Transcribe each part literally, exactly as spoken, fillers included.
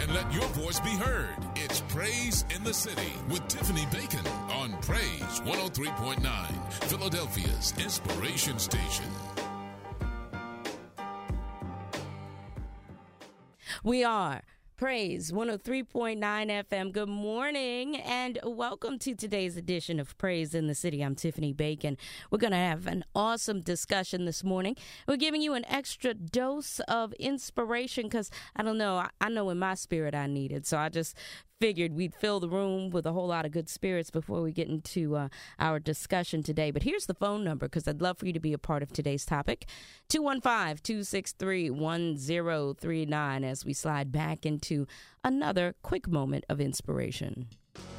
and let your voice be heard. It's Praise in the City with Tiffany Bacon on Praise one oh three point nine, Philadelphia's Inspiration Station. We are Praise one oh three point nine F M. Good morning and welcome to today's edition of Praise in the City. I'm Tiffany Bacon. We're going to have an awesome discussion this morning. We're giving you an extra dose of inspiration because, I don't know, I, I know in my spirit I need it. So I just figured we'd fill the room with a whole lot of good spirits before we get into uh, our discussion today. But here's the phone number because I'd love for you to be a part of today's topic. two one five, two six three, one zero three nine as we slide back into another quick moment of inspiration.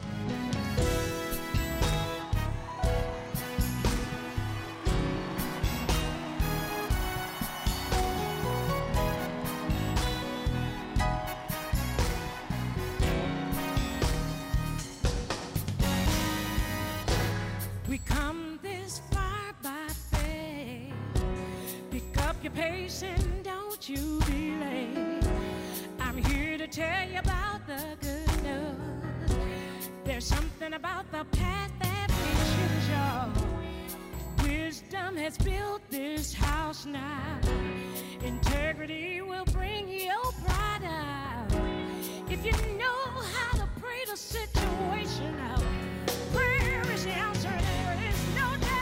We come this far by faith. Pick up your pace and don't you be late. I'm here to tell you about the good news. There's something about the path that we choose, y'all. Wisdom has built this house now. Integrity will bring your pride out. If you know how to pray the situation out, prayer is the answer. There is no doubt.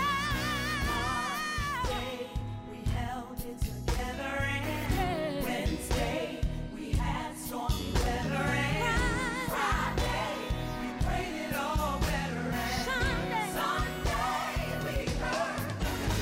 Monday, we held it together, and Wednesday, we had stormy weather, and Friday, we prayed it all better, and Sunday, we heard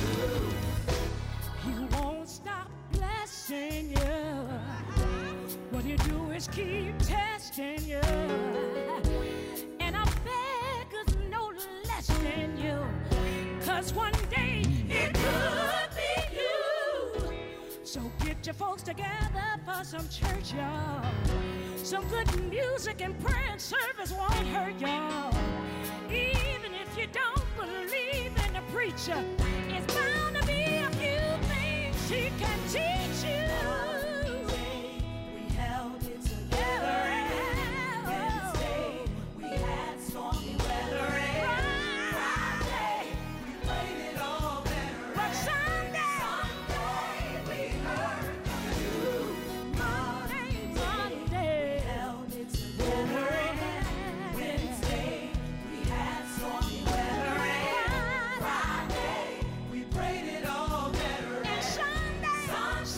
the He won't stop blessing you. What you do is keep testing you. And I beg us no less than you. Cause one day it could be you. So get your folks together for some church, y'all. Some good music and prayer and service won't hurt y'all. Even if you don't believe in the preacher, it's bound to be a few things he can teach you. Monday, we held it together, and Wednesday, we had stormy weather, and Friday, we prayed it all better, But and Sunday, Sunday, we heard the news. Monday, We Monday, held it together, and Wednesday, we had stormy weather, and Friday, we prayed it all better, and and Sunday,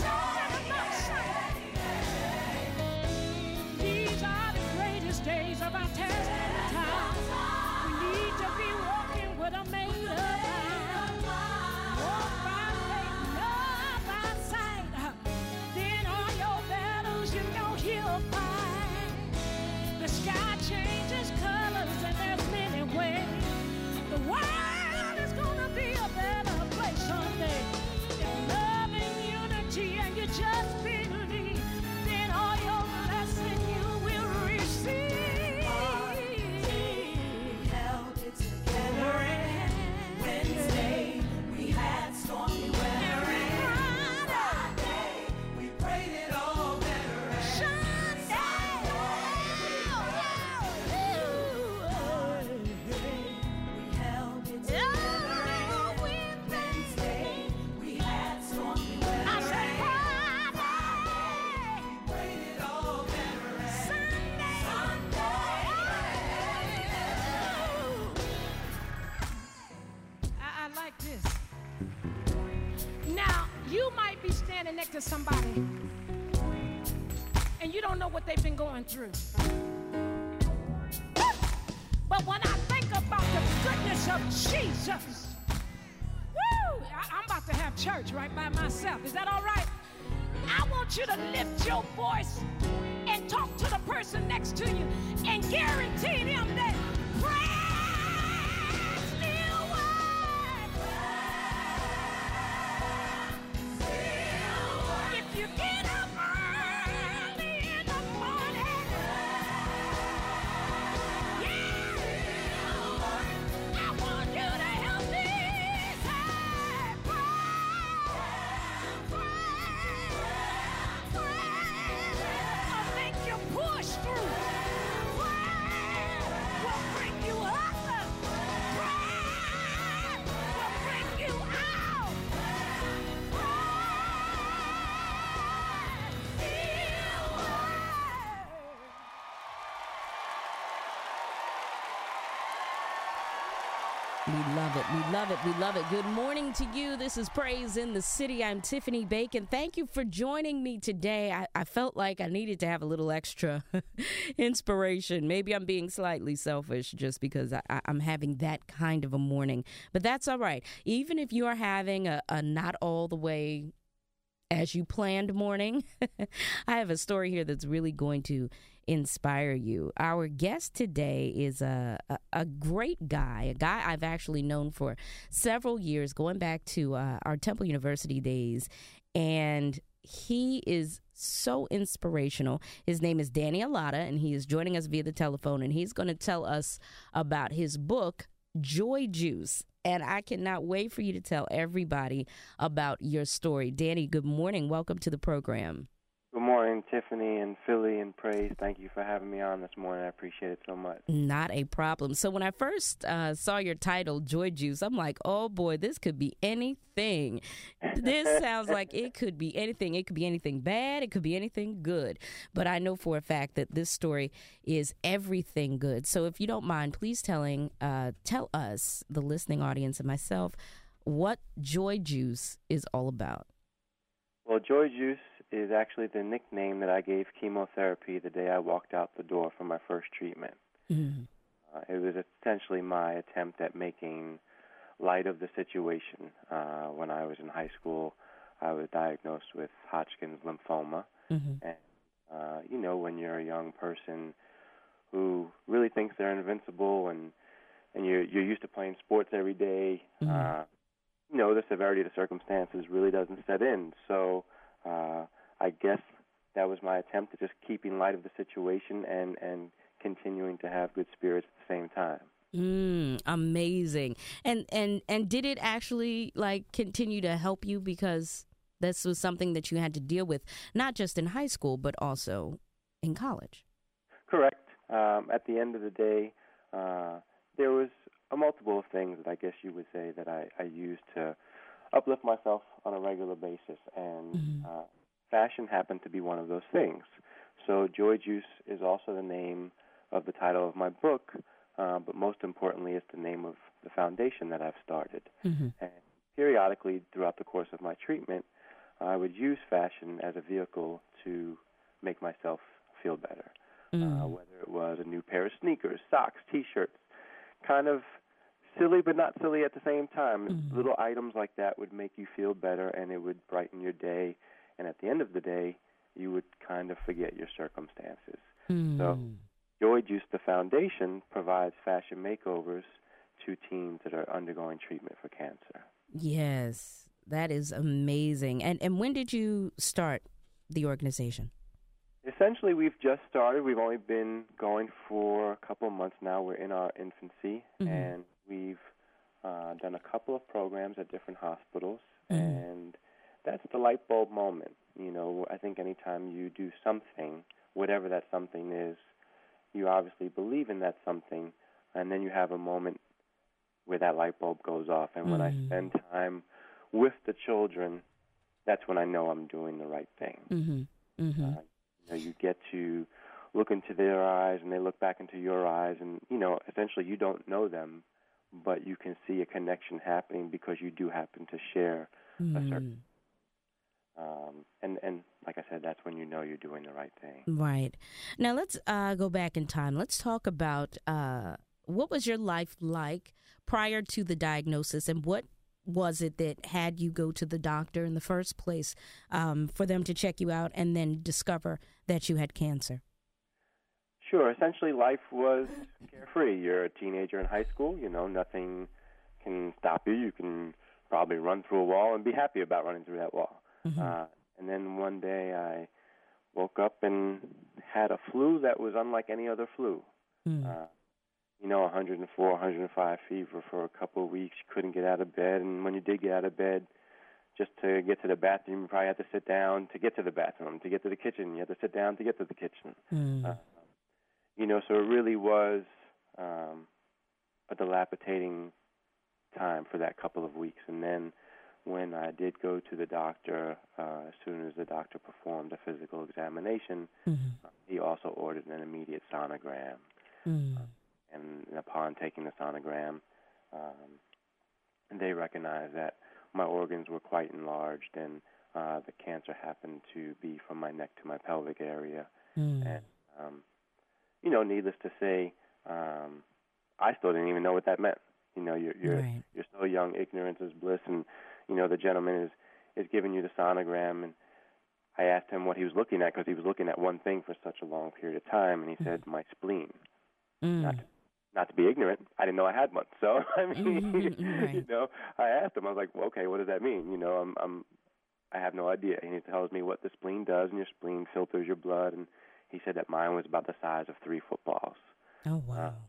these are the greatest days of our testing time. We need to be walking with a made up mind. Walk by faith, not by sight. Then all your battles you know he'll fight. The sky changes colors and there's many ways. The world is gonna be a better place someday. If love and unity and you just believe, then all your blessing you will receive. We held it together, and Wednesday, we had stormy weather, and Friday, we prayed it all better, and Sunday, we held it together, and Wednesday, we had stormy weather, I said and Friday, we prayed it all better, and Sunday, I, I like this. Now, you might be standing next to somebody and you don't know what they've been going through. But when I think about the goodness of Jesus, woo, I, I'm about to have church right by myself. Is that all right? I want you to lift your voice and talk to the person next to you and guarantee them that praise still works. If you get up early in the morning, yeah, I want you to help me say praise, praise, praise. I'll make you push love it. We love it. We love it. Good morning to you. This is Praise in the City. I'm Tiffany Bacon. Thank you for joining me today. I, I felt like I needed to have a little extra inspiration. Maybe I'm being slightly selfish just because I, I, I'm having that kind of a morning. But that's all right. Even if you are having a, a not all the way as you planned morning, I have a story here that's really going to inspire you. Our guest today is a, a, a great guy, a guy I've actually known for several years, going back to uh, our Temple University days, and he is so inspirational. His name is Danny Alata, and he is joining us via the telephone, and he's going to tell us about his book, Joy Juice. And I cannot wait for you to tell everybody about your story. Danny, good morning. Welcome to the program. Good morning, Tiffany and Philly and Praise. Thank you for having me on this morning. I appreciate it so much. Not a problem. So when I first uh, saw your title, Joy Juice, I'm like, oh, boy, this could be anything. This sounds like it could be anything. It could be anything bad. It could be anything good. But I know for a fact that this story is everything good. So if you don't mind, please telling, uh, tell us, the listening audience and myself, what Joy Juice is all about. Well, Joy Juice is actually the nickname that I gave chemotherapy the day I walked out the door for my first treatment. Mm-hmm. Uh, it was essentially my attempt at making light of the situation. Uh, when I was in high school, I was diagnosed with Hodgkin's lymphoma. Mm-hmm. And, uh, you know, when you're a young person who really thinks they're invincible and, and you're, you're used to playing sports every day, Mm-hmm. uh, you know, the severity of the circumstances really doesn't set in. So, uh, I guess that was my attempt at just keeping light of the situation and, and continuing to have good spirits at the same time. Mm, amazing. And and and did it actually like continue to help you because this was something that you had to deal with, not just in high school, but also in college? Correct. Um, at the end of the day, uh, there was a multiple of things that I guess you would say that I, I used to uplift myself on a regular basis, and Mm-hmm. uh, fashion happened to be one of those things. So Joy Juice is also the name of the title of my book, uh, but most importantly, it's the name of the foundation that I've started. Mm-hmm. And periodically, throughout the course of my treatment, I would use fashion as a vehicle to make myself feel better, Mm. uh, whether it was a new pair of sneakers, socks, T-shirts, kind of silly but not silly at the same time. Mm-hmm. Little items like that would make you feel better, and it would brighten your day. And at the end of the day, you would kind of forget your circumstances. Mm. So Joy Juice, the foundation, provides fashion makeovers to teens that are undergoing treatment for cancer. Yes, that is amazing. And and when did you start the organization? Essentially, we've just started. We've only been going for a couple of months now. We're in our infancy, Mm-hmm. and we've uh, done a couple of programs at different hospitals, Mm-hmm. and that's the light bulb moment. You know, I think anytime you do something, whatever that something is, you obviously believe in that something, and then you have a moment where that light bulb goes off. And when Mm-hmm. I spend time with the children, that's when I know I'm doing the right thing. Mm-hmm. Mm-hmm. Uh, you know, you get to look into their eyes, and they look back into your eyes, and, you know, essentially you don't know them, but you can see a connection happening because you do happen to share Mm-hmm. a certain Um, and, and like I said, that's when you know you're doing the right thing. Right. Now let's uh, go back in time. Let's talk about uh, what was your life like prior to the diagnosis, and what was it that had you go to the doctor in the first place um, for them to check you out and then discover that you had cancer? Sure. Essentially, life was carefree. You're a teenager in high school. You know, nothing can stop you. You can probably run through a wall and be happy about running through that wall. Mm-hmm. Uh, and then one day I woke up and had a flu that was unlike any other flu. Mm. Uh, you know, one hundred four, one hundred five fever for a couple of weeks. You couldn't get out of bed. And when you did get out of bed, just to get to the bathroom, you probably had to sit down to get to the bathroom. To get to the kitchen, you had to sit down to get to the kitchen. Mm. Uh, you know, so it really was um, a dilapidating time for that couple of weeks. And then when I did go to the doctor, uh, as soon as the doctor performed a physical examination, Mm-hmm. uh, he also ordered an immediate sonogram. Mm. Uh, and upon taking the sonogram, um, they recognized that my organs were quite enlarged, and uh, the cancer happened to be from my neck to my pelvic area. Mm. And, um, you know, needless to say, um, I still didn't even know what that meant. You know, you're you're, Right. you're so young, ignorance is bliss, and, you know, the gentleman is, is giving you the sonogram, and I asked him what he was looking at because he was looking at one thing for such a long period of time, and he said, my spleen. Mm. Not to, not to be ignorant, I didn't know I had one. So, I mean, Mhm, right. you know, I asked him, I was like, well, okay, what does that mean? You know, I'm, I'm, I have no idea. And he tells me what the spleen does, and your spleen filters your blood, and he said that mine was about the size of three footballs. Oh, wow. Uh,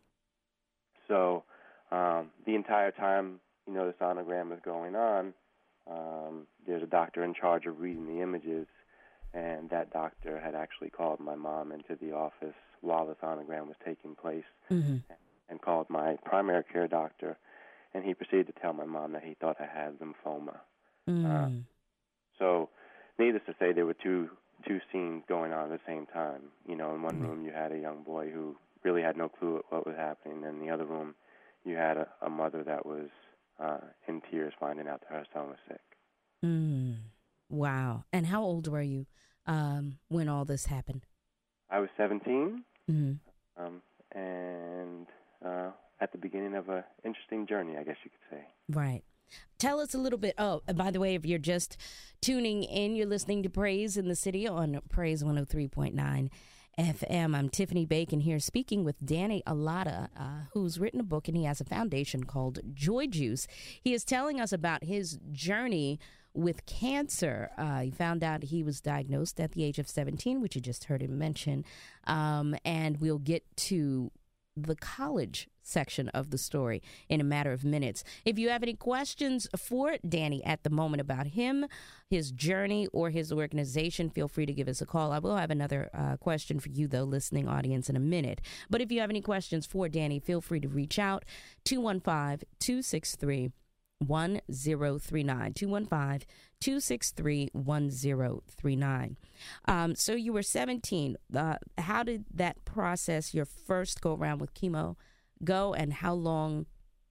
so um, the entire time, you know, the sonogram is going on, um, there's a doctor in charge of reading the images, and that doctor had actually called my mom into the office while the sonogram was taking place, Mm-hmm. and, and called my primary care doctor, and he proceeded to tell my mom that he thought I had lymphoma. Mm. Uh, so needless to say, there were two two scenes going on at the same time. You know, in one Mm. room you had a young boy who really had no clue what was happening, and in the other room you had a, a mother that was uh, in tears finding out that her son was sick. Mm. Wow. And how old were you um, when all this happened? I was seventeen, Mm. um, and uh, at the beginning of an interesting journey, I guess you could say. Right. Tell us a little bit. Oh, and by the way, if you're just tuning in, you're listening to Praise in the City on Praise one oh three point nine F M. I'm Tiffany Bacon here speaking with Danny Alata, uh, who's written a book, and he has a foundation called Joy Juice. He is telling us about his journey with cancer. Uh, he found out he was diagnosed at the age of seventeen, which you just heard him mention. Um, and we'll get to the college section of the story in a matter of minutes. If you have any questions for Danny at the moment about him, his journey, or his organization, feel free to give us a call. I will have another uh, question for you, though, listening audience, in a minute. But if you have any questions for Danny, feel free to reach out. two one five, two six three, one zero three nine. two one five, two six three, one zero three nine. Um, so you were seventeen. Uh, how did that process, your first go around with chemo, go, and how long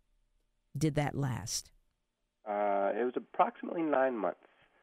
did that last? Uh, it was approximately nine months.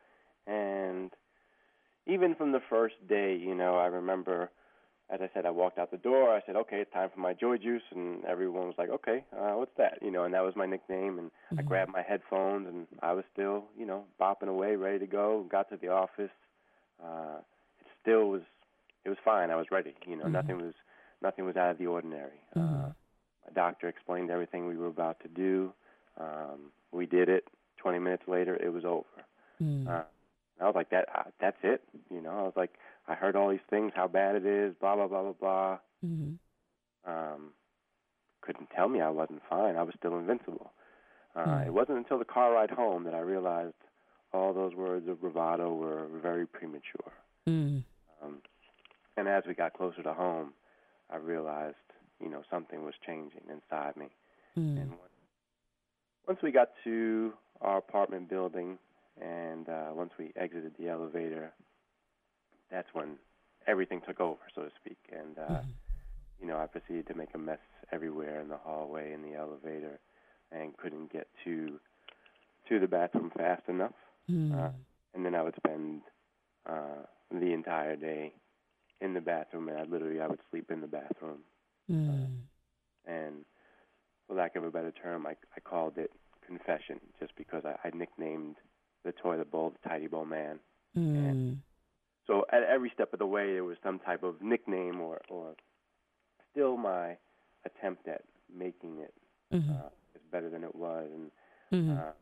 And even from the first day, you know, I remember, as I said, I walked out the door. I said, okay, it's time for my Joy Juice. And everyone was like, okay, uh, what's that? You know, and that was my nickname. And Mhm. I grabbed my headphones, and I was still, you know, bopping away, ready to go. Got to the office. Uh, it still was, it was fine. I was ready. You know, Mhm. nothing was, nothing was out of the ordinary. Uh, Mhm. my doctor explained everything we were about to do. Um, we did it. twenty minutes later, it was over. Mm. Uh, and I was like, that, uh, that's it. You know, I was like, I heard all these things, how bad it is, blah, blah, blah, blah, blah. Mhm. Um, couldn't tell me I wasn't fine. I was still invincible. Uh, Mm. It wasn't until the car ride home that I realized all those words of bravado were very premature. Mm. Um, and as we got closer to home, I realized, you know, something was changing inside me. Mm. And once, once we got to our apartment building, and uh, once we exited the elevator, that's when everything took over, so to speak. And, uh, Mhm. you know, I proceeded to make a mess everywhere in the hallway, in the elevator, and couldn't get to to the bathroom fast enough. Mm. Uh, and then I would spend uh, the entire day in the bathroom, and I literally I would sleep in the bathroom. Mm. And for lack of a better term, I, I called it confession, just because I, I nicknamed the toilet bowl the Tidy Bowl Man. Mm. So at every step of the way, there was some type of nickname or, or still my attempt at making it Mhm. uh, as better than it was. And Mhm. uh,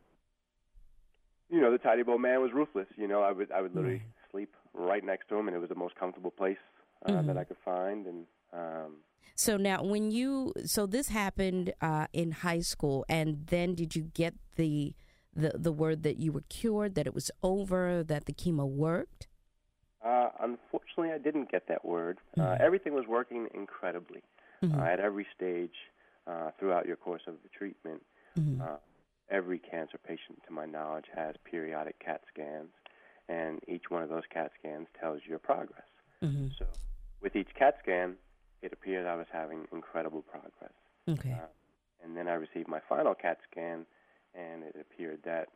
you know, the Tidy Bowl Man was ruthless. You know, I would I would literally Right. sleep right next to him, and it was the most comfortable place uh, Mhm. that I could find. And um, So now, when you so this happened uh, in high school, and then did you get the the the word that you were cured, that it was over, that the chemo worked? uh, unfortunately, I didn't get that word. Uh, Mhm. everything was working incredibly Mhm. uh, at every stage uh, throughout your course of the treatment. Mhm. Uh, every cancer patient, to my knowledge, has periodic CAT scans, and each one of those CAT scans tells your progress. Mhm. So with each CAT scan, it appeared I was having incredible progress. Okay. Uh, and then I received my final CAT scan, and it appeared that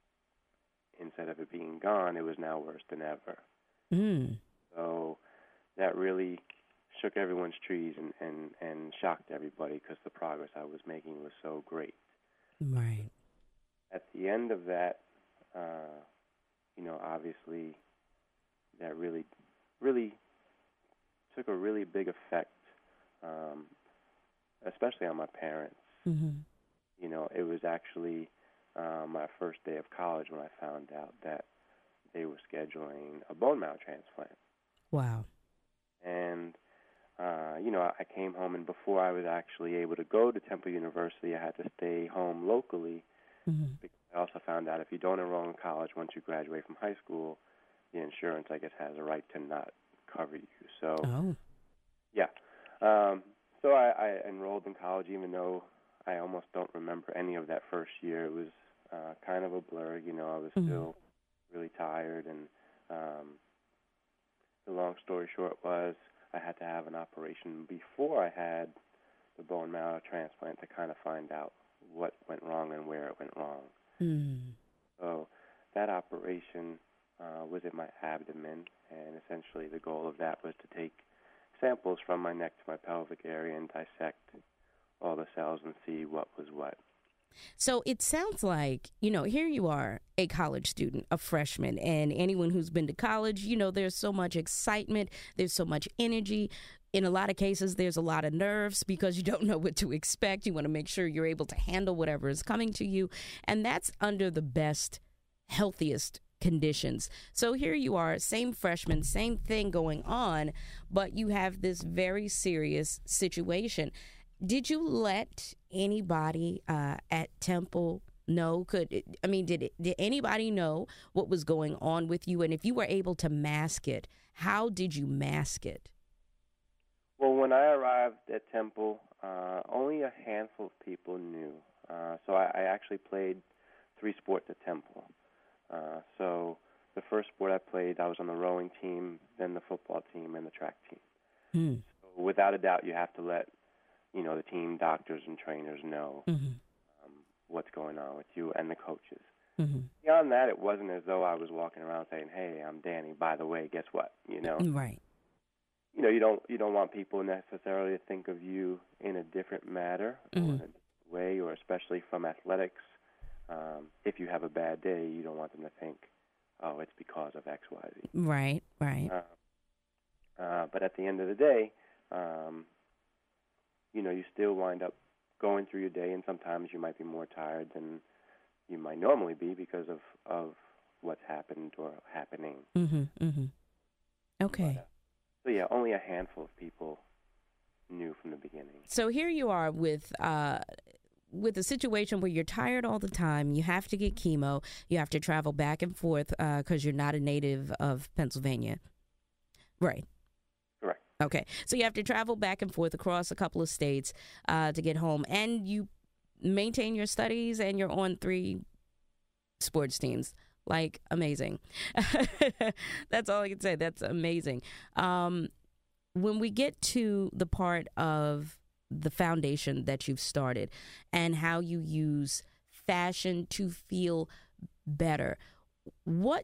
instead of it being gone, it was now worse than ever. Mm. So that really shook everyone's trees and, and, and shocked everybody because the progress I was making was so great. Right. At the end of that, uh, you know, obviously that really, really took a really big effect, um, especially on my parents. Mm-hmm. You know, it was actually uh, my first day of college when I found out that they were scheduling a bone marrow transplant. Wow. And, uh, you know, I came home, and before I was actually able to go to Temple University, I had to stay home locally. Mm-hmm. Because I also found out if you don't enroll in college once you graduate from high school, the insurance, I guess, has a right to not cover you. So, Oh. yeah. Um, so I, I enrolled in college, even though I almost don't remember any of that first year. It was uh, kind of a blur. You know, I was Mm-hmm. still really tired, and um, the long story short was I had to have an operation before I had the bone marrow transplant to kind of find out what went wrong and where it went wrong. Mm. So that operation uh, was in my abdomen, and essentially the goal of that was to take samples from my neck to my pelvic area and dissect all the cells and see what was what. So it sounds like, you know, here you are, a college student, a freshman, and anyone who's been to college, you know, there's so much excitement, there's so much energy. In a lot of cases, there's a lot of nerves because you don't know what to expect. You want to make sure you're able to handle whatever is coming to you. And that's under the best, healthiest conditions. So here you are, same freshman, same thing going on, but you have this very serious situation. Did you let anybody uh, at Temple know? Could I mean, did it, did anybody know what was going on with you? And if you were able to mask it, how did you mask it? Well, when I arrived at Temple, uh, only a handful of people knew. Uh, so I, I actually played three sports at Temple. Uh, so the first sport I played, I was on the rowing team, then the football team, and the track team. Hmm. So without a doubt, you have to let you know the team doctors and trainers know Mm-hmm. um, what's going on with you and the coaches. Mm-hmm. Beyond that, it wasn't as though I was walking around saying, "Hey, I'm Danny. By the way, guess what?" You know. Right. You know, you don't you don't want people necessarily to think of you in a different manner Mm-hmm. or in a different way, or especially from athletics. Um, if you have a bad day, you don't want them to think, "Oh, it's because of X, Y, Z." Right. Right. Uh, uh, but at the end of the day, um, you know, you still wind up going through your day, and sometimes you might be more tired than you might normally be because of, of what's happened or happening. Mm-hmm. Mm-hmm. Okay. But, uh, so, yeah, only a handful of people knew from the beginning. So here you are with uh, with a situation where you're tired all the time. You have to get chemo. You have to travel back and forth because uh, you're not a native of Pennsylvania. Right. Correct. Okay. So you have to travel back and forth across a couple of states uh, to get home. And you maintain your studies, and you're on three sports teams. Like, amazing. That's all I can say. That's amazing. Um, when we get to the part of the foundation that you've started and how you use fashion to feel better, what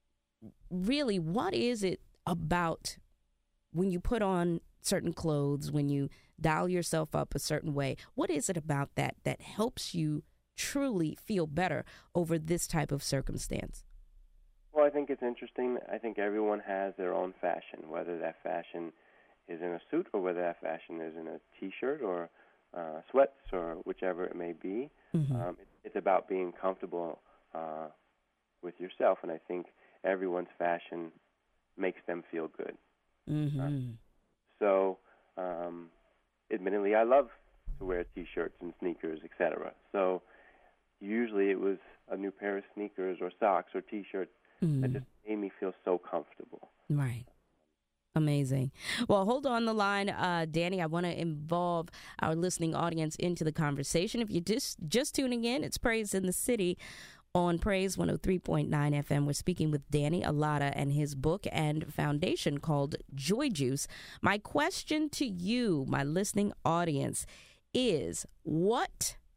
really, what is it about when you put on certain clothes, when you dial yourself up a certain way, what is it about that that helps you truly feel better over this type of circumstance? Well, I think it's interesting. I think everyone has their own fashion, whether that fashion is in a suit or whether that fashion is in a T-shirt or uh, sweats or whichever it may be. Mm-hmm. Um, it, it's about being comfortable uh, with yourself, and I think everyone's fashion makes them feel good. Mm-hmm. Uh, so, um, admittedly, I love to wear T-shirts and sneakers, et cetera. So usually it was a new pair of sneakers or socks or T-shirts mm-hmm. that just made me feel so comfortable. Right. Amazing. Well, hold on the line, uh, Danny. I want to involve our listening audience into the conversation. If you're just, just tuning in, it's Praise in the City on Praise one oh three point nine F M. We're speaking with Danny Alada and his book and foundation called Joy Juice. My question to you, my listening audience, is what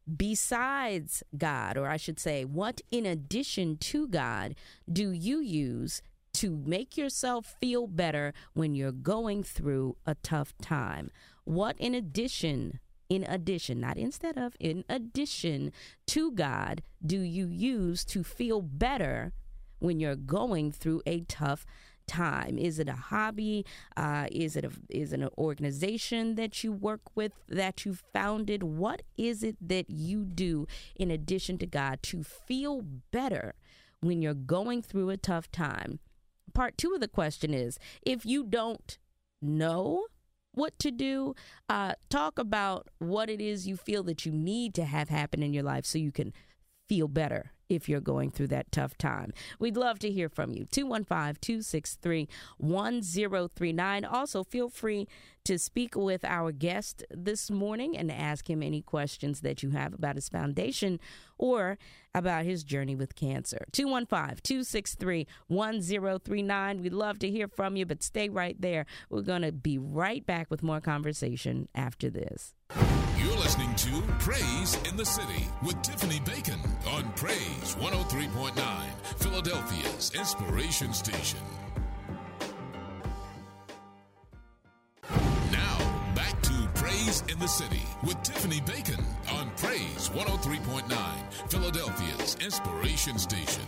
besides God, or I should say, what in addition to God do you use to make yourself feel better when you're going through a tough time? What in addition, in addition, not instead of, in addition to God, do you use to feel better when you're going through a tough time? Is it a hobby? Uh, is it a, is it an organization that you work with, that you founded? What is it that you do in addition to God to feel better when you're going through a tough time? Part two of the question is, if you don't know what to do, uh, talk about what it is you feel that you need to have happen in your life so you can feel better if you're going through that tough time. We'd love to hear from you. two one five, two six three, one zero three nine. Also, feel free to speak with our guest this morning and ask him any questions that you have about his foundation or about his journey with cancer. two one five, two six three, one zero three nine. We'd love to hear from you, but stay right there. We're going to be right back with more conversation after this. You're listening to Praise in the City with Tiffany Bacon on Praise one oh three point nine, Philadelphia's inspiration station. Now, back to Praise in the City with Tiffany Bacon on Praise one oh three point nine, Philadelphia's inspiration station.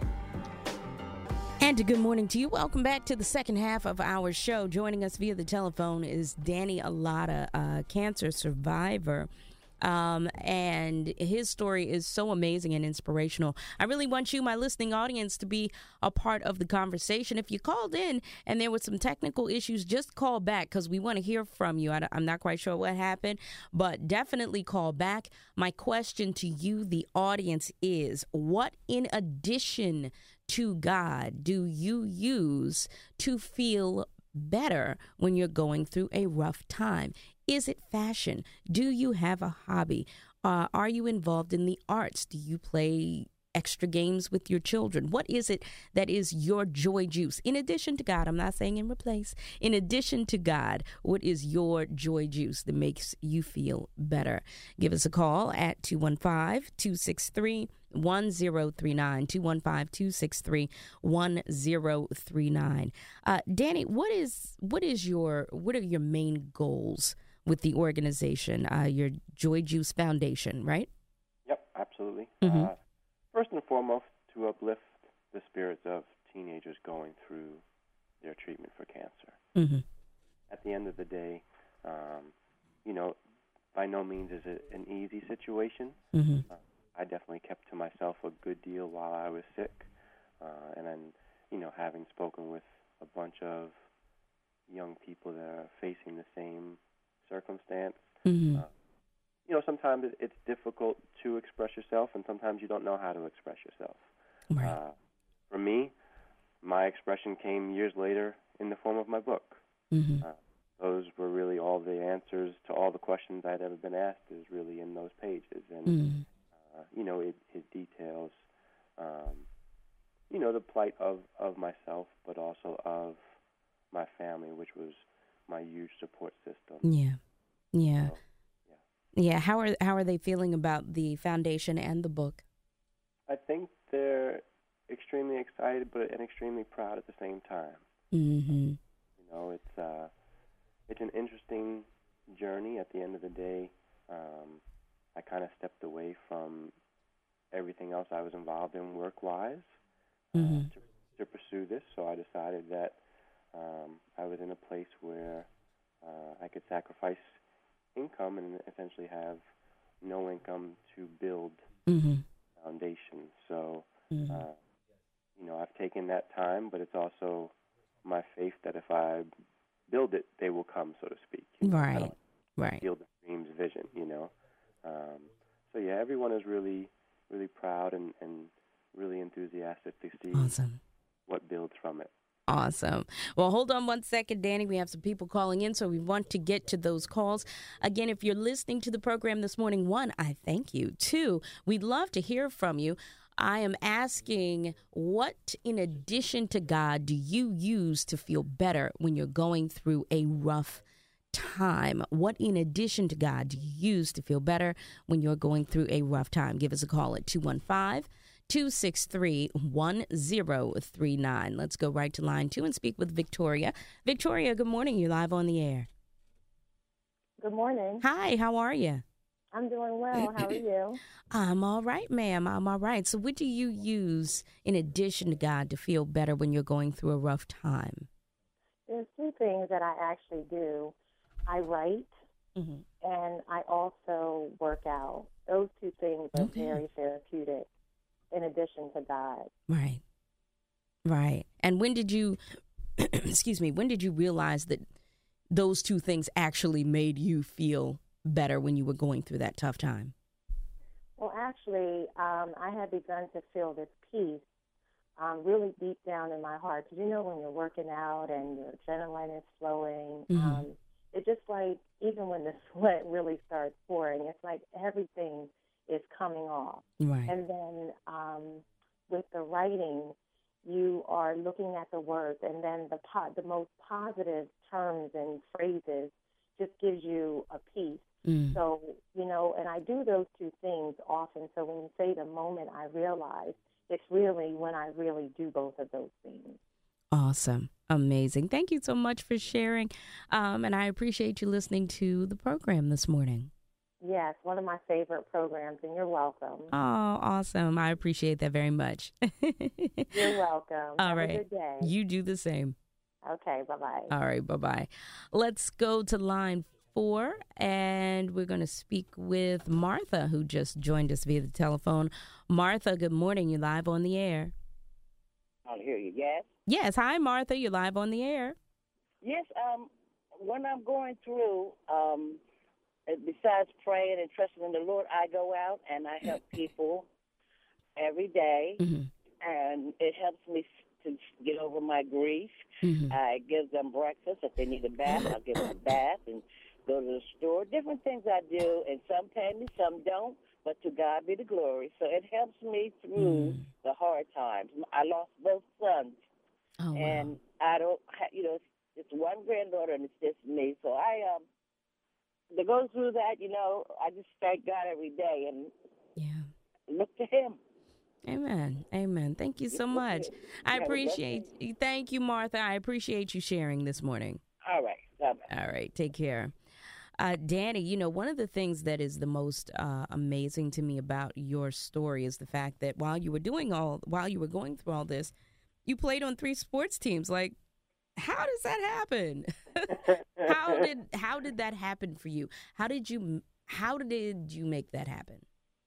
And good morning to you. Welcome back to the second half of our show. Joining us via the telephone is Danny Alata, a cancer survivor. Um, and his story is so amazing and inspirational. I really want you, my listening audience, to be a part of the conversation. If you called in and there were some technical issues, just call back because we want to hear from you. I, I'm not quite sure what happened, but definitely call back. My question to you, the audience, is what in addition to God do you use to feel better when you're going through a rough time? Is it fashion? Do you have a hobby? Uh, are you involved in the arts? Do you play extra games with your children? What is it that is your joy juice? In addition to God, I'm not saying in replace. In addition to God, what is your joy juice that makes you feel better? Give us a call at two one five, two six three, one zero three nine, two one five, two six three, one zero three nine. Uh, Danny, what is what is your what are your main goals with the organization, uh, your Joy Juice Foundation, right? Yep, absolutely. Mm-hmm. Uh, first and foremost, to uplift the spirits of teenagers going through their treatment for cancer. Mm-hmm. At the end of the day, um, you know, by no means is it an easy situation. Mm-hmm. Uh, I definitely kept to myself a good deal while I was sick. Uh, and then, you know, having spoken with a bunch of young people that are facing the same circumstance, Mm-hmm. uh, you know, sometimes it, it's difficult to express yourself, and sometimes you don't know how to express yourself. Right. Uh, for me, my expression came years later in the form of my book. Mm-hmm. Uh, those were really all the answers to all the questions I'd ever been asked is really in those pages. And, Mm-hmm. uh, you know, it, it details, um, you know, the plight of, of myself, but also of my family, which was my huge support system. Yeah. Yeah. So, Yeah. How are how are they feeling about the foundation and the book? I think they're extremely excited, but and extremely proud at the same time. Mm-hmm. You know, it's uh, it's an interesting journey. At the end of the day, um, I kind of stepped away from everything else I was involved in work-wise Mm-hmm. uh, to, to pursue this. So I decided that um, I was in a place where uh, I could sacrifice income and essentially have no income to build Mm-hmm. foundation. So, Mm-hmm. uh, you know, I've taken that time, but it's also my faith that if I build it, they will come, so to speak. You know, I Right. don't Right. feel the dream's vision, you know. Um, so, yeah, everyone is really, really proud and, and really enthusiastic to see Awesome. what builds from it. Awesome. Well, hold on one second, Danny. We have some people calling in, so we want to get to those calls. Again, if you're listening to the program this morning, one, I thank you. Two, we'd love to hear from you. I am asking, what in addition to God do you use to feel better when you're going through a rough time. What, in addition to God, do you use to feel better when you're going through a rough time? Give us a call at two one five, two six three, one zero three nine. Let's go right to line two and speak with Victoria. Victoria, good morning. You're live on the air. Good morning. Hi, how are you? I'm doing well. How are you? I'm all right, ma'am. I'm all right. So what do you use in addition to God to feel better when you're going through a rough time? There's two things that I actually do. I write, Mm-hmm. and I also work out. Those two things are Okay. very therapeutic in addition to God. Right. Right. And when did you, excuse me, when did you realize that those two things actually made you feel better when you were going through that tough time? Well, actually, um, I had begun to feel this peace um, really deep down in my heart. Because you know when you're working out and your adrenaline is flowing, Mhm. um, it's just like even when the sweat really starts pouring, it's like everything is coming off. Right. And then um, with the writing, you are looking at the words, and then the po- the most positive terms and phrases just gives you a peace. Mm. So, you know, and I do those two things often. So when you say the moment I realize, it's really when I really do both of those things. Awesome. Amazing. Thank you so much for sharing. Um, and I appreciate you listening to the program this morning. Yes, one of my favorite programs, and you're welcome. Oh, awesome. I appreciate that very much. You're welcome. All Have right. a good day. You do the same. Okay, bye-bye. All right. Bye-bye. Let's go to line four, and we're going to speak with Martha, who just joined us via the telephone. Martha, good morning. You're live on the air. I'll hear you. Yes. Yes. Hi, Martha. You're live on the air. Yes. Um, when I'm going through, um, besides praying and trusting in the Lord, I go out and I help people every day, Mm-hmm. and it helps me to get over my grief. Mm-hmm. I give them breakfast. If they need a bath, I'll give them a bath and go to the store. Different things I do, and some pay me, some don't. But to God be the glory. So it helps me through Mm. the hard times. I lost both sons. Oh, wow. And I don't, ha- you know, it's, it's one granddaughter and it's just me. So I, um, to go through that, you know, I just thank God every day and Yeah. look to Him. Amen. Amen. Thank you so much. I appreciate you. Thank you, Martha. I appreciate you sharing this morning. All right. Bye-bye. All right. Take care. Uh, Danny, you know, one of the things that is the most uh, amazing to me about your story is the fact that while you were doing all, while you were going through all this, you played on three sports teams. Like, how does that happen? how did how did that happen for you? How did you how did you make that happen?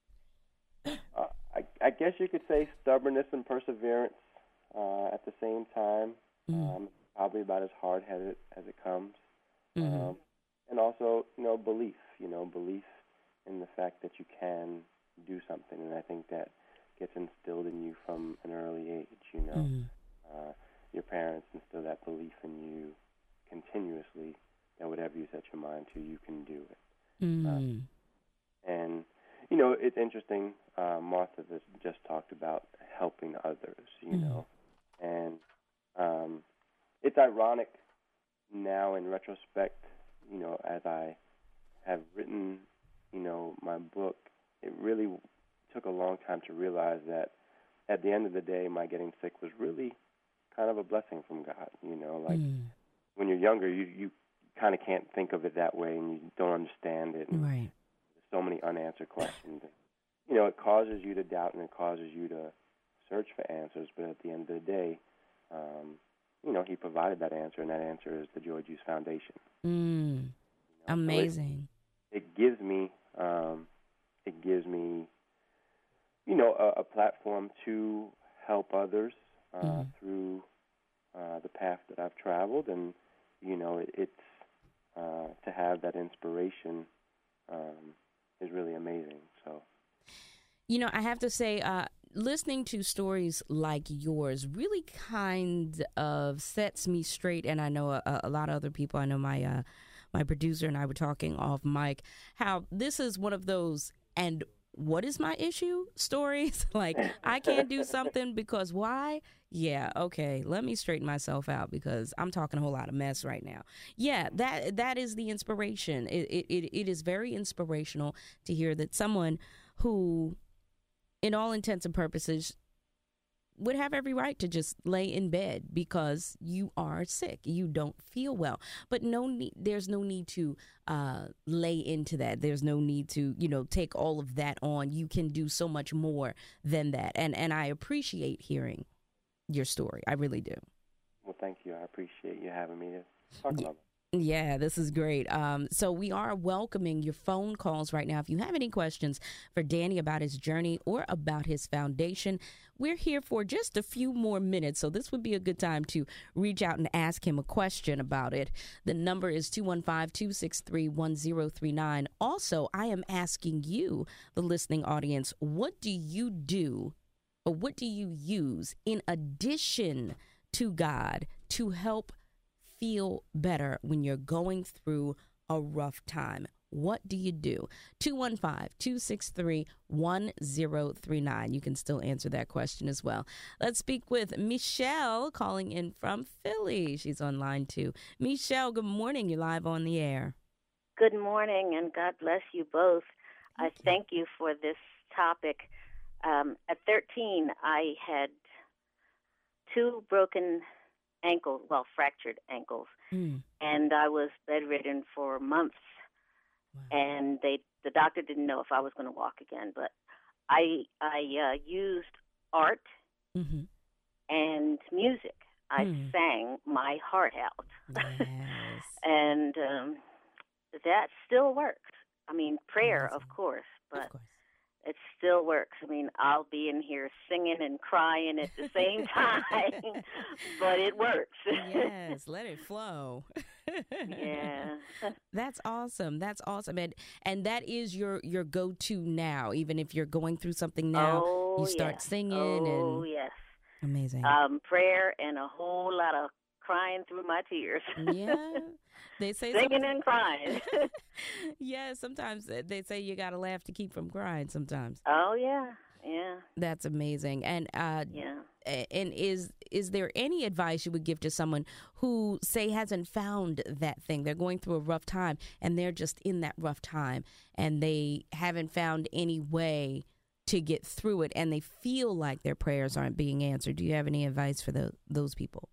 Uh, I, I guess you could say stubbornness and perseverance uh, at the same time. Mm. Um, probably about as hard-headed as it comes. Mhm. Um, and also, you know, belief, you know, belief in the fact that you can do something. And I think that gets instilled in you from an early age, you know. Mhm. Uh, your parents instill that belief in you continuously that whatever you set your mind to, you can do it. Mm. And, you know, it's interesting, uh, Martha just, just talked about helping others, you Mhm. know. And um, it's ironic now in retrospect, you know, as I have written, you know, my book, it really took a long time to realize that at the end of the day, my getting sick was really kind of a blessing from God, you know. Like, Mm. when you're younger, you, you kind of can't think of it that way, and you don't understand it. And Right. there's so many unanswered questions. You know, it causes you to doubt, and it causes you to search for answers, but at the end of the day, um, you know, He provided that answer, and that answer is the Joy Juice Foundation. Mm. You know? So Amazing. it, it gives me, um, it gives me, you know, a, a platform to help others uh, Mhm. through uh, the path that I've traveled, and you know, it, it's uh, to have that inspiration um, is really amazing. So. You know, I have to say, uh, listening to stories like yours really kind of sets me straight. And I know a, a lot of other people, I know my uh, my producer and I were talking off mic, how this is one of those, and what is my issue stories. Like, I can't do something because why? Yeah, okay, let me straighten myself out because I'm talking a whole lot of mess right now. Yeah, that that is the inspiration. It it it, it is very inspirational to hear that someone who, in all intents and purposes, would have every right to just lay in bed because you are sick. You don't feel well. But no need, there's no need to uh, lay into that. There's no need to, you know, take all of that on. You can do so much more than that. And and I appreciate hearing your story. I really do. Well, thank you. I appreciate you having me to talk about it. Yeah, this is great. Um, so we are welcoming your phone calls right now. If you have any questions for Danny about his journey or about his foundation, we're here for just a few more minutes. So this would be a good time to reach out and ask him a question about it. The number is two one five, two six three, one zero three nine. Also, I am asking you, the listening audience, what do you do or what do you use in addition to God to help feel better when you're going through a rough time? What do you do? two one five, two six three, one zero three nine. You can still answer that question as well. Let's speak with Michelle calling in from Philly. She's on line two. Michelle, good morning. You're live on the air. Good morning, and God bless you both. Thank I you. thank you for this topic. Um, at thirteen, I had two broken ankles, well, fractured ankles, Mm. and I was bedridden for months. Wow. And they, the doctor didn't know if I was going to walk again, but I, I uh, used art Mm-hmm. and music. I Mm. sang my heart out, Yes. and um, that still works. I mean, prayer, Amazing. of course, but Of course. it still works. I mean, I'll be in here singing and crying at the same time, but it works. Yes, let it flow. Yeah. That's awesome. That's awesome. And and that is your your go-to now, even if you're going through something now, Oh, you start yes. singing Oh, and yes. amazing. Um, prayer and a whole lot of crying through my tears. Yeah. They say Singing something- and crying. Yeah, sometimes they say you got to laugh to keep from crying sometimes. Oh, yeah. Yeah. That's amazing. And uh Yeah. a- and is is there any advice you would give to someone who, say, hasn't found that thing? They're going through a rough time and they're just in that rough time and they haven't found any way to get through it and they feel like their prayers aren't being answered. Do you have any advice for the, those people?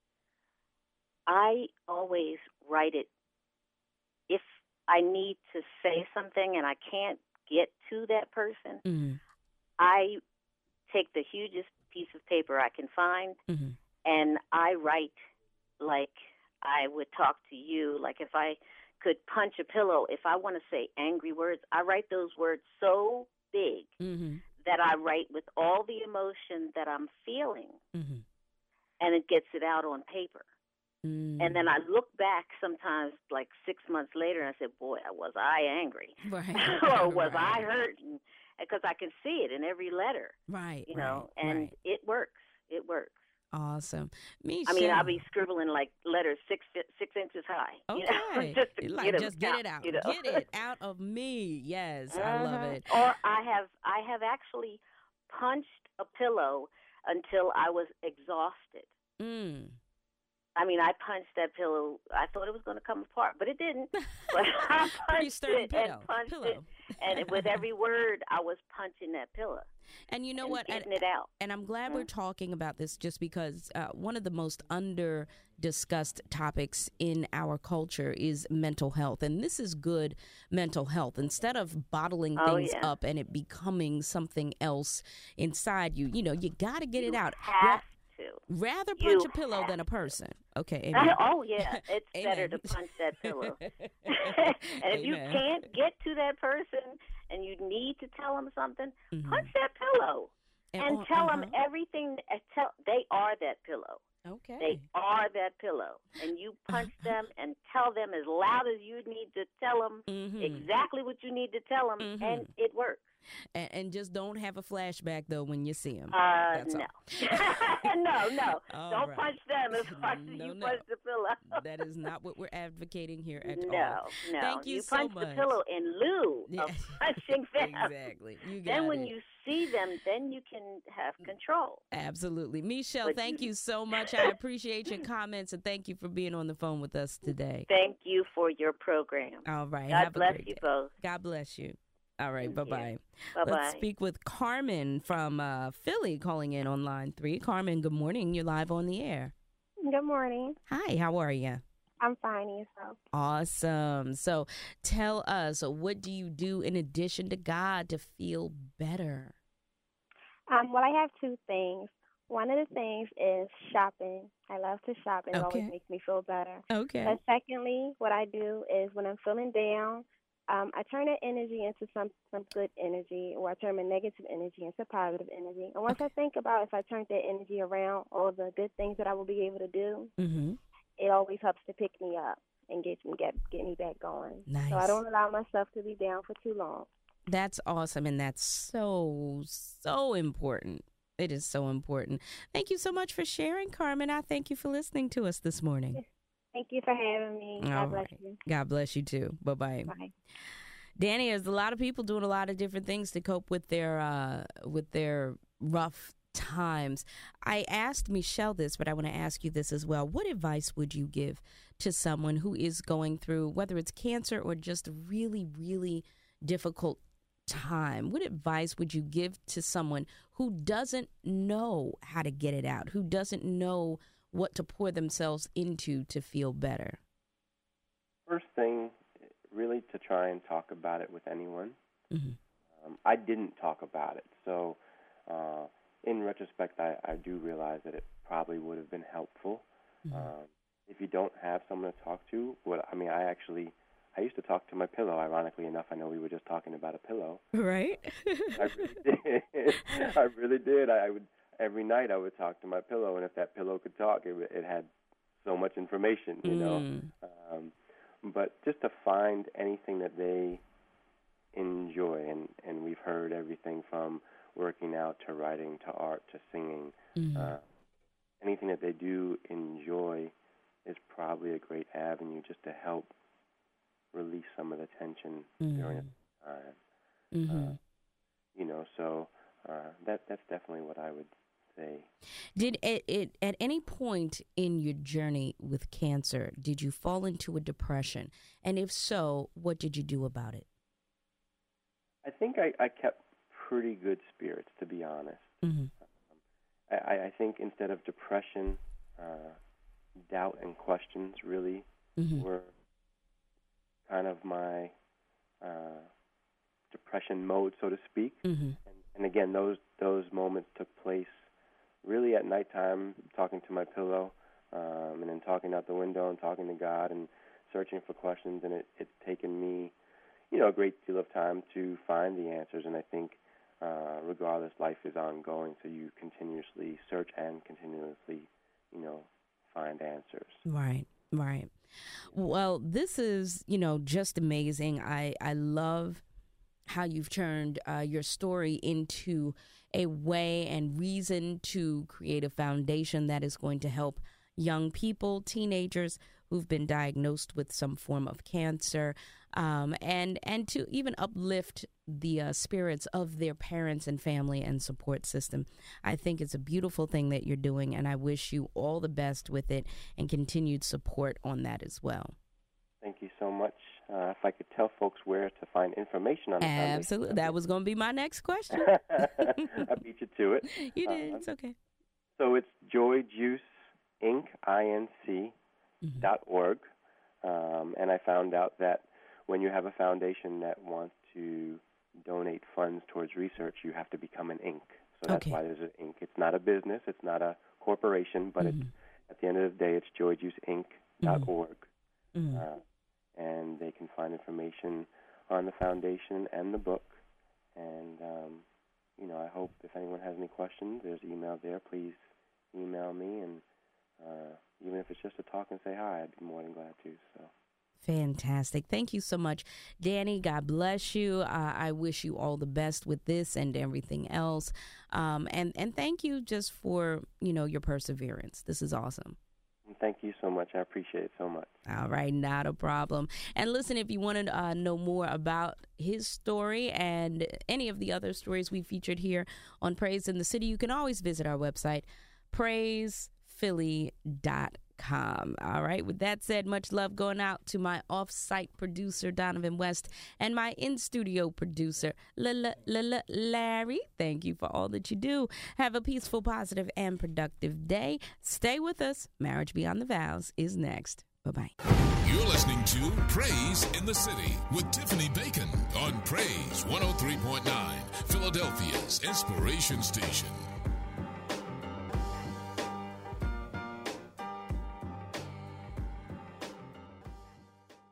I always write it. If I need to say something and I can't get to that person, Mm-hmm. I take the hugest piece of paper I can find Mm-hmm. and I write like I would talk to you. Like if I could punch a pillow, if I want to say angry words, I write those words so big Mm-hmm. that I write with all the emotion that I'm feeling, Mm-hmm. and it gets it out on paper. Mm-hmm. And then I look back sometimes like six months later and I said, boy, was I angry. Right. or was right. I hurting? Because I can see it in every letter, Right. you know, right, and right. it works. It works. Awesome. Michelle. I mean, I'll be scribbling like letters six six inches high. Okay. You know, just to like, get 'em just get it out. You know? Get it out of me. Yes, I love Uh-huh. it. Or I have I have actually punched a pillow until I was exhausted. Mm. I mean, I punched that pillow. I thought it was going to come apart, but it didn't. But I Pretty punched sturdy it pillow. and punched pillow. it, and with every word, I was punching that pillow. And you know and what? getting And, it out. and I'm glad we're Mhm. talking about this just because uh, one of the most under discussed topics in our culture is mental health. And this is good mental health. Instead of bottling Oh, things yeah. up and it becoming something else inside you, you know, you got to get You it out. have to. Rather You punch a pillow have than a person. Okay. Amen. Oh yeah, it's better Amen. to punch that pillow. And if you Amen. can't get to that person and you need to tell them something, Mhm. punch that pillow and, on- tell them uh-huh. everything. uh, Tell they are that pillow. Okay. They are that pillow. And you punch them and tell them as loud as you need to tell them Mhm. exactly what you need to tell them, Mhm. and it works. And, and just don't have a flashback, though, when you see them. Uh, That's no. all. no, no. All Don't right. punch them as hard as No, you no. punch the pillow. That is not what we're advocating here at no, all. no. Thank you, you so punch much. the pillow in lieu Yeah. of punching them. Exactly. You got Then when it. you see them, then you can have control. Absolutely. Michelle, But thank you- you so much. I appreciate your comments, and thank you for being on the phone with us today. Thank you for your program. All right. God Have a bless great you day. both. God bless you. All right. Thank Bye-bye. you. Bye-bye. Let's speak with Carmen from uh, Philly calling in on line three. Carmen, good morning. You're live on the air. Good morning. Hi, how are you? I'm fine, yourself. Awesome. So tell us, what do you do in addition to God to feel better? Um, well, I have two things. One of the things is shopping. I love to shop, and it Okay. always makes me feel better. Okay. But secondly, what I do is when I'm feeling down, um, I turn that energy into some, some good energy, or I turn my negative energy into positive energy. And once I think about if I turn that energy around, all the good things that I will be able to do, Mm-hmm. it always helps to pick me up and get me get get me back going. Nice. So I don't allow myself to be down for too long. That's awesome, and that's so, so important. It is so important. Thank you so much for sharing, Carmen. I thank you for listening to us this morning. Thank you for having me. God All bless right. you. God bless you, too. Bye-bye. Bye. Danny, there's a lot of people doing a lot of different things to cope with their uh, with their rough times. I asked Michelle this, but I want to ask you this as well. What advice would you give to someone who is going through, whether it's cancer or just a really, really difficult time? What advice would you give to someone who doesn't know how to get it out, who doesn't know what to pour themselves into to feel better? First thing, really to try and talk about it with anyone. Mm-hmm. Um, I didn't talk about it, so uh, in retrospect, I, I do realize that it probably would have been helpful. Mm-hmm. Um, if you don't have someone to talk to, what I mean, I actually, I used to talk to my pillow. Ironically enough, I know we were just talking about a pillow. Right? I really did. I really did. I, I would every night I would talk to my pillow, and if that pillow could talk, it, it had so much information, you know. Mm. Um, but just to find anything that they enjoy, and, and we've heard everything from working out to writing to art to singing. Mm. Uh, anything that they do enjoy is probably a great avenue just to help release some of the tension Mm. during the time. Mm-hmm. Uh, you know, so uh, that that's definitely what I would say. Did it, it at any point in your journey with cancer, did you fall into a depression? And if so, what did you do about it? I think I, I kept pretty good spirits, to be honest. Mm-hmm. I, I think instead of depression, uh, doubt and questions really Mm-hmm. were kind of my uh, depression mode, so to speak. Mm-hmm. And, and again, those those moments took place really at nighttime, talking to my pillow, um, and then talking out the window and talking to God and searching for questions. And it, it's taken me, you know, a great deal of time to find the answers. And I think, uh, regardless, life is ongoing, so you continuously search and continuously, you know, find answers. Right, right. Well, this is, you know, just amazing. I, I love how you've turned uh, your story into a way and reason to create a foundation that is going to help young people, teenagers who've been diagnosed with some form of cancer, um, and and to even uplift the uh, spirits of their parents and family and support system. I think it's a beautiful thing that you're doing, and I wish you all the best with it and continued support on that as well. Thank you so much. Uh, if I could tell folks where to find information on the Absolutely. That was going to be my next question. I beat you to it. You did. Uh, It's okay. So it's Joy Juice Inc, I N C, Mhm. dot org. Um, and I found out that when you have a foundation that wants to donate funds towards research, you have to become an Inc. So that's Okay. why there's an Inc. It's not a business. It's not a corporation, but it's Mhm. at the end of the day, it's joy juice inc dot Mhm. org. Mhm. Uh, and they can find information on the foundation and the book. And, um, you know, I hope if anyone has any questions, there's email there. Please email me, and uh, even if it's just to talk and say hi, I'd be more than glad to. So. Fantastic. Thank you so much, Danny. God bless you. Uh, I wish you all the best with this and everything else. Um, and, and thank you just for, you know, your perseverance. This is awesome. Thank you so much. I appreciate it so much. All right, not a problem. And listen, if you want to uh, know more about his story and any of the other stories we featured here on Praise in the City, you can always visit our website, praise philly dot com. All right. With that said, much love going out to my off-site producer, Donovan West, and my in-studio producer, Larry. Thank you for all that you do. Have a peaceful, positive, and productive day. Stay with us. Marriage Beyond the Vows is next. Bye-bye. You're listening to Praise in the City with Tiffany Bacon on Praise one oh three point nine, Philadelphia's Inspiration Station.